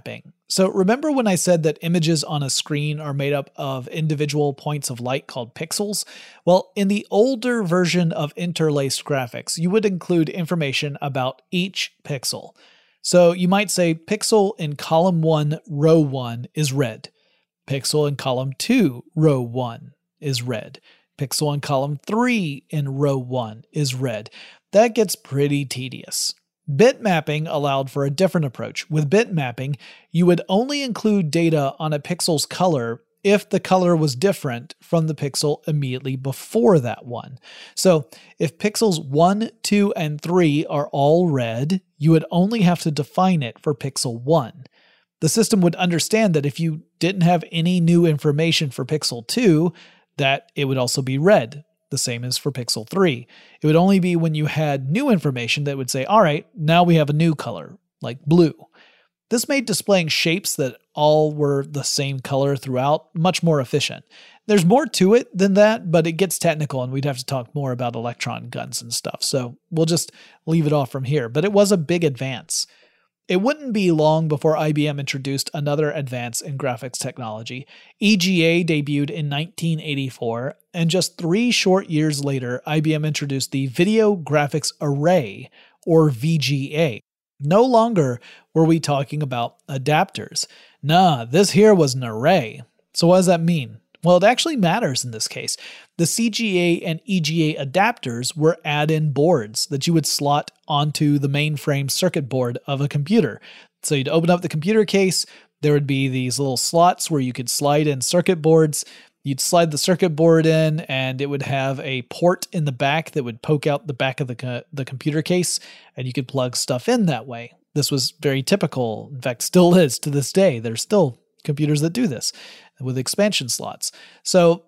So remember when I said that images on a screen are made up of individual points of light called pixels? Well, in the older version of interlaced graphics, you would include information about each pixel. So you might say pixel in column 1, row 1 is red. Pixel in column 2, row 1 is red. Pixel in column 3 in row 1 is red. That gets pretty tedious. Bit mapping allowed for a different approach. With bit mapping, you would only include data on a pixel's color if the color was different from the pixel immediately before that one. So if pixels 1, 2, and 3 are all red, you would only have to define it for pixel 1. The system would understand that if you didn't have any new information for pixel 2, that it would also be red. The same as for pixel 3. It would only be when you had new information that would say, all right, now we have a new color, like blue. This made displaying shapes that all were the same color throughout much more efficient. There's more to it than that, but it gets technical and we'd have to talk more about electron guns and stuff, so we'll just leave it off from here. But it was a big advance. It wouldn't be long before IBM introduced another advance in graphics technology. EGA debuted in 1984, and just 3 short years later, IBM introduced the Video Graphics Array, or VGA. No longer were we talking about adapters. Nah, this here was an array. So what does that mean? Well, it actually matters in this case. The CGA and EGA adapters were add-in boards that you would slot onto the mainframe circuit board of a computer. So you'd open up the computer case, there would be these little slots where you could slide in circuit boards. You'd slide the circuit board in and it would have a port in the back that would poke out the back of the computer case, and you could plug stuff in that way. This was very typical, in fact still is to this day. There's still computers that do this with expansion slots. So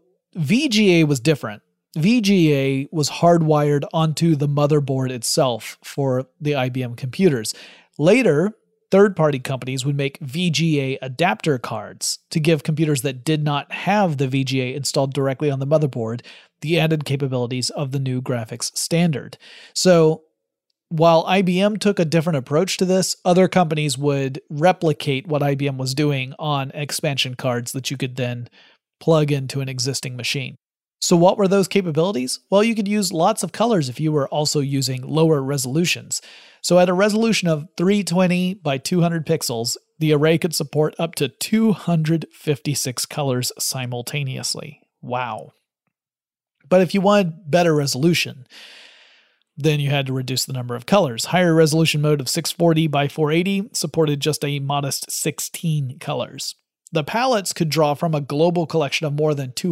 VGA was different. VGA was hardwired onto the motherboard itself for the IBM computers. Later, third-party companies would make VGA adapter cards to give computers that did not have the VGA installed directly on the motherboard the added capabilities of the new graphics standard. So while IBM took a different approach to this, other companies would replicate what IBM was doing on expansion cards that you could then plug into an existing machine. So what were those capabilities? Well, you could use lots of colors if you were also using lower resolutions. So at a resolution of 320 by 200 pixels, the array could support up to 256 colors simultaneously. Wow. But if you wanted better resolution, then you had to reduce the number of colors. Higher resolution mode of 640 by 480 supported just a modest 16 colors. The palettes could draw from a global collection of more than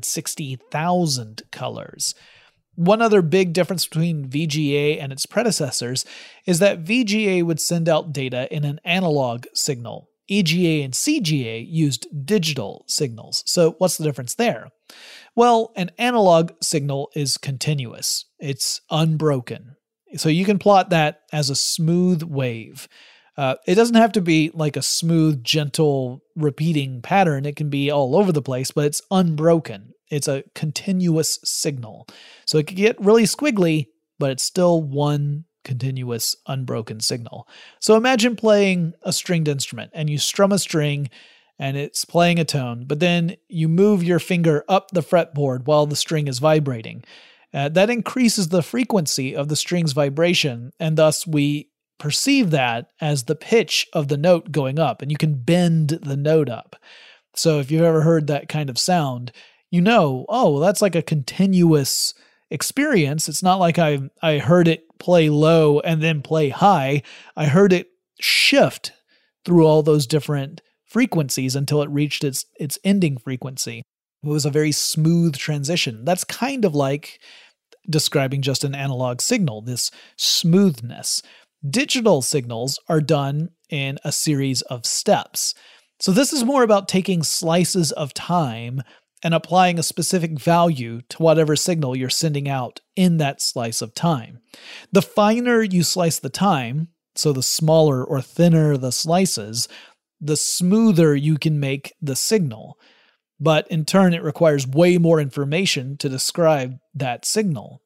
260,000 colors. One other big difference between VGA and its predecessors is that VGA would send out data in an analog signal. EGA and CGA used digital signals. So what's the difference there? Well, an analog signal is continuous. It's unbroken. So you can plot that as a smooth wave. It doesn't have to be like a smooth, gentle, repeating pattern. It can be all over the place, but it's unbroken. It's a continuous signal. So it can get really squiggly, but it's still one continuous, unbroken signal. So imagine playing a stringed instrument and you strum a string and it's playing a tone, but then you move your finger up the fretboard while the string is vibrating. That increases the frequency of the string's vibration, and thus we perceive that as the pitch of the note going up, and you can bend the note up. So if you've ever heard that kind of sound, you know, oh, well, that's like a continuous experience. It's not like I heard it play low and then play high. I heard it shift through all those different frequencies until it reached its ending frequency. It was a very smooth transition. That's kind of like describing just an analog signal, this smoothness. Digital signals are done in a series of steps. So this is more about taking slices of time and applying a specific value to whatever signal you're sending out in that slice of time. The finer you slice the time, so the smaller or thinner the slices, the smoother you can make the signal. But in turn, it requires way more information to describe that signal.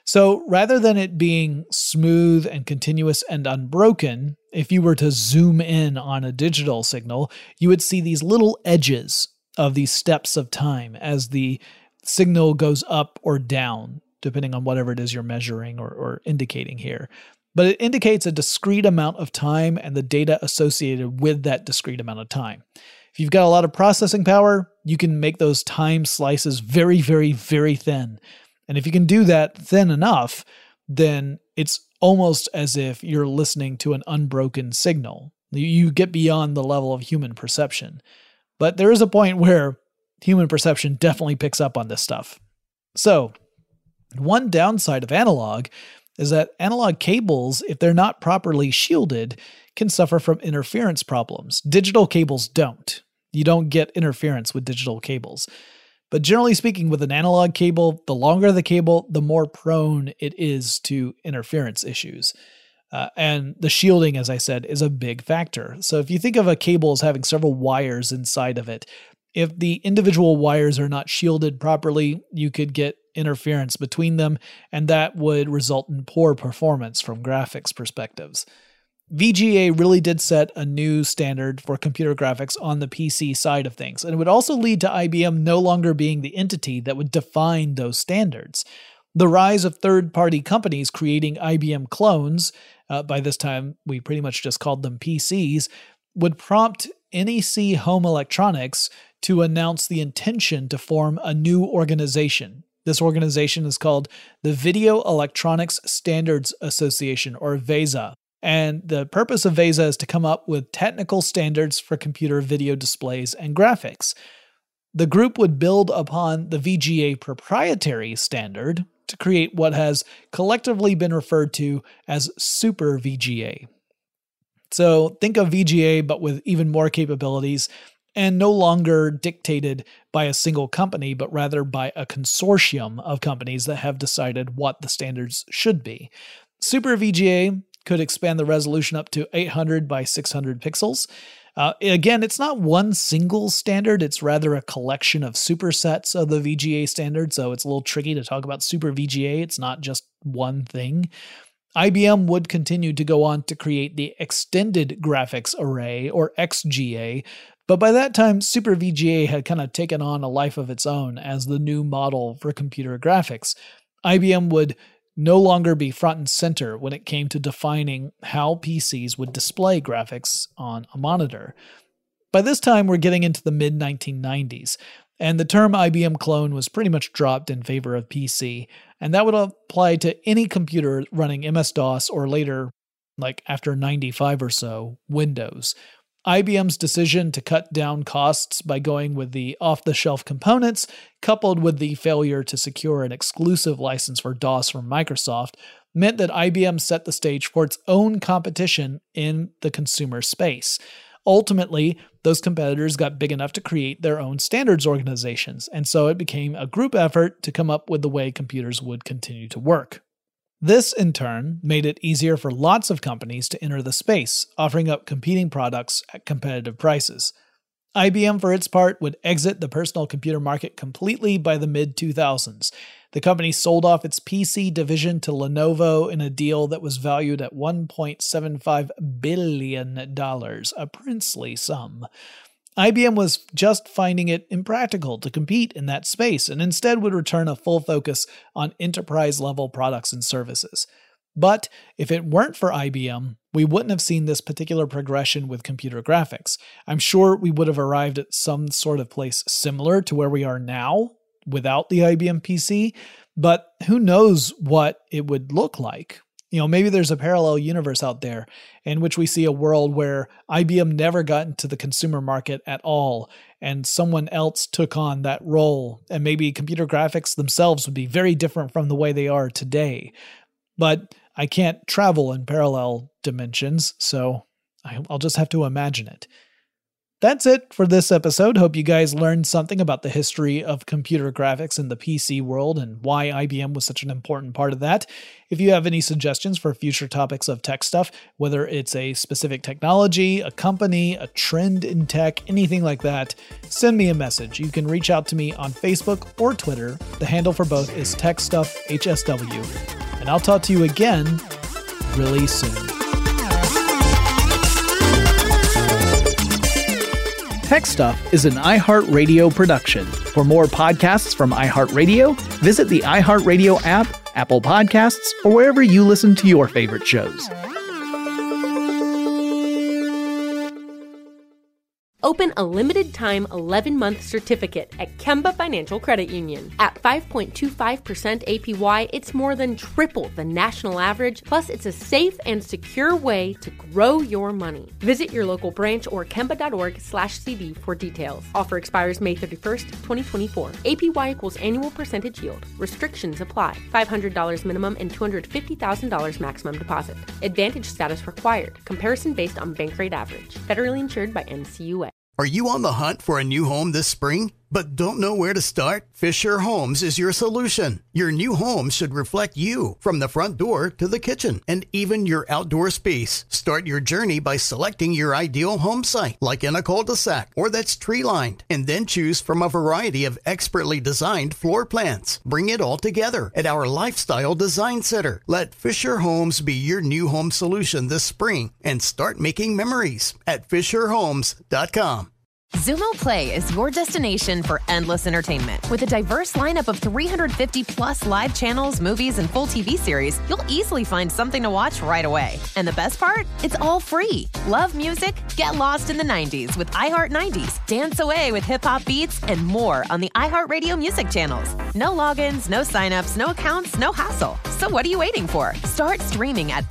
So rather than it being smooth and continuous and unbroken, if you were to zoom in on a digital signal, you would see these little edges of these steps of time as the signal goes up or down, depending on whatever it is you're measuring or indicating here. But it indicates a discrete amount of time and the data associated with that discrete amount of time. If you've got a lot of processing power, you can make those time slices very, very, very thin. And if you can do that thin enough, then it's almost as if you're listening to an unbroken signal. You get beyond the level of human perception. But there is a point where human perception definitely picks up on this stuff. So, one downside of analog is that analog cables, if they're not properly shielded, can suffer from interference problems. Digital cables don't. You don't get interference with digital cables. But generally speaking, with an analog cable, the longer the cable, the more prone it is to interference issues. And the shielding, as I said, is a big factor. So if you think of a cable as having several wires inside of it, if the individual wires are not shielded properly, you could get interference between them, and that would result in poor performance from graphics perspectives. VGA really did set a new standard for computer graphics on the PC side of things, and it would also lead to IBM no longer being the entity that would define those standards. The rise of third-party companies creating IBM clones, by this time we pretty much just called them PCs, would prompt NEC Home Electronics to announce the intention to form a new organization. This organization is called the Video Electronics Standards Association, or VESA. And the purpose of VESA is to come up with technical standards for computer video displays and graphics. The group would build upon the VGA proprietary standard to create what has collectively been referred to as Super VGA. So think of VGA, but with even more capabilities, and no longer dictated by a single company, but rather by a consortium of companies that have decided what the standards should be. Super VGA could expand the resolution up to 800 by 600 pixels. Again, it's not one single standard, it's rather a collection of supersets of the VGA standard, so it's a little tricky to talk about Super VGA. It's not just one thing. IBM would continue to go on to create the Extended Graphics Array, or XGA, but by that time, Super VGA had kind of taken on a life of its own as the new model for computer graphics. IBM would no longer be front and center when it came to defining how PCs would display graphics on a monitor. By this time, we're getting into the mid-1990s, and the term IBM clone was pretty much dropped in favor of PC, and that would apply to any computer running MS-DOS or later, like after 95 or so, Windows. IBM's decision to cut down costs by going with the off-the-shelf components, coupled with the failure to secure an exclusive license for DOS from Microsoft, meant that IBM set the stage for its own competition in the consumer space. Ultimately, those competitors got big enough to create their own standards organizations, and so it became a group effort to come up with the way computers would continue to work. This, in turn, made it easier for lots of companies to enter the space, offering up competing products at competitive prices. IBM, for its part, would exit the personal computer market completely by the mid-2000s. The company sold off its PC division to Lenovo in a deal that was valued at $1.75 billion, a princely sum. IBM was just finding it impractical to compete in that space and instead would return a full focus on enterprise-level products and services. But if it weren't for IBM, we wouldn't have seen this particular progression with computer graphics. I'm sure we would have arrived at some sort of place similar to where we are now without the IBM PC, but who knows what it would look like. Maybe there's a parallel universe out there in which we see a world where IBM never got into the consumer market at all, and someone else took on that role, and maybe computer graphics themselves would be very different from the way they are today. But I can't travel in parallel dimensions, so I'll just have to imagine it. That's it for this episode. Hope you guys learned something about the history of computer graphics in the PC world and why IBM was such an important part of that. If you have any suggestions for future topics of tech stuff, whether it's a specific technology, a company, a trend in tech, anything like that, send me a message. You can reach out to me on Facebook or Twitter. The handle for both is TechStuffHSW. And I'll talk to you again really soon. Tech Stuff is an iHeartRadio production. For more podcasts from iHeartRadio, visit the iHeartRadio app, Apple Podcasts, or wherever you listen to your favorite shows. Open a limited-time 11-month certificate at Kemba Financial Credit Union. At 5.25% APY, it's more than triple the national average, plus it's a safe and secure way to grow your money. Visit your local branch or kemba.org/CD for details. Offer expires May 31st, 2024. APY equals annual percentage yield. Restrictions apply. $500 minimum and $250,000 maximum deposit. Advantage status required. Comparison based on bank rate average. Federally insured by NCUA. Are you on the hunt for a new home this spring, but don't know where to start? Fisher Homes is your solution. Your new home should reflect you, from the front door to the kitchen, and even your outdoor space. Start your journey by selecting your ideal home site, like in a cul-de-sac or that's tree-lined, and then choose from a variety of expertly designed floor plans. Bring it all together at our Lifestyle Design Center. Let Fisher Homes be your new home solution this spring and start making memories at FisherHomes.com. Xumo Play is your destination for endless entertainment. With a diverse lineup of 350-plus live channels, movies, and full TV series, you'll easily find something to watch right away. And the best part? It's all free. Love music? Get lost in the 90s with iHeart 90s, dance away with hip-hop beats, and more on the iHeartRadio music channels. No logins, no signups, no accounts, no hassle. So what are you waiting for? Start streaming at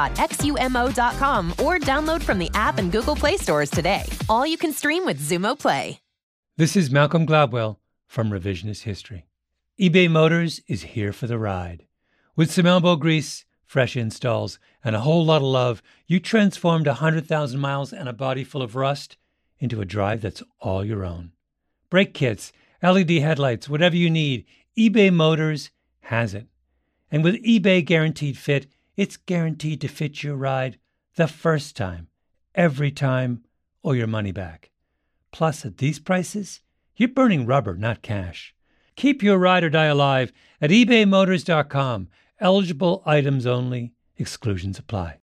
play.xumo.com or download from the app and Google Play stores today. All you can stream with Xumo Play. This is Malcolm Gladwell from Revisionist History. eBay Motors is here for the ride. With some elbow grease, fresh installs, and a whole lot of love, you transformed 100,000 miles and a body full of rust into a drive that's all your own. Brake kits, LED headlights, whatever you need, eBay Motors has it. And with eBay Guaranteed Fit, it's guaranteed to fit your ride the first time, every time, or your money back. Plus, at these prices, you're burning rubber, not cash. Keep your ride or die alive at ebaymotors.com. Eligible items only. Exclusions apply.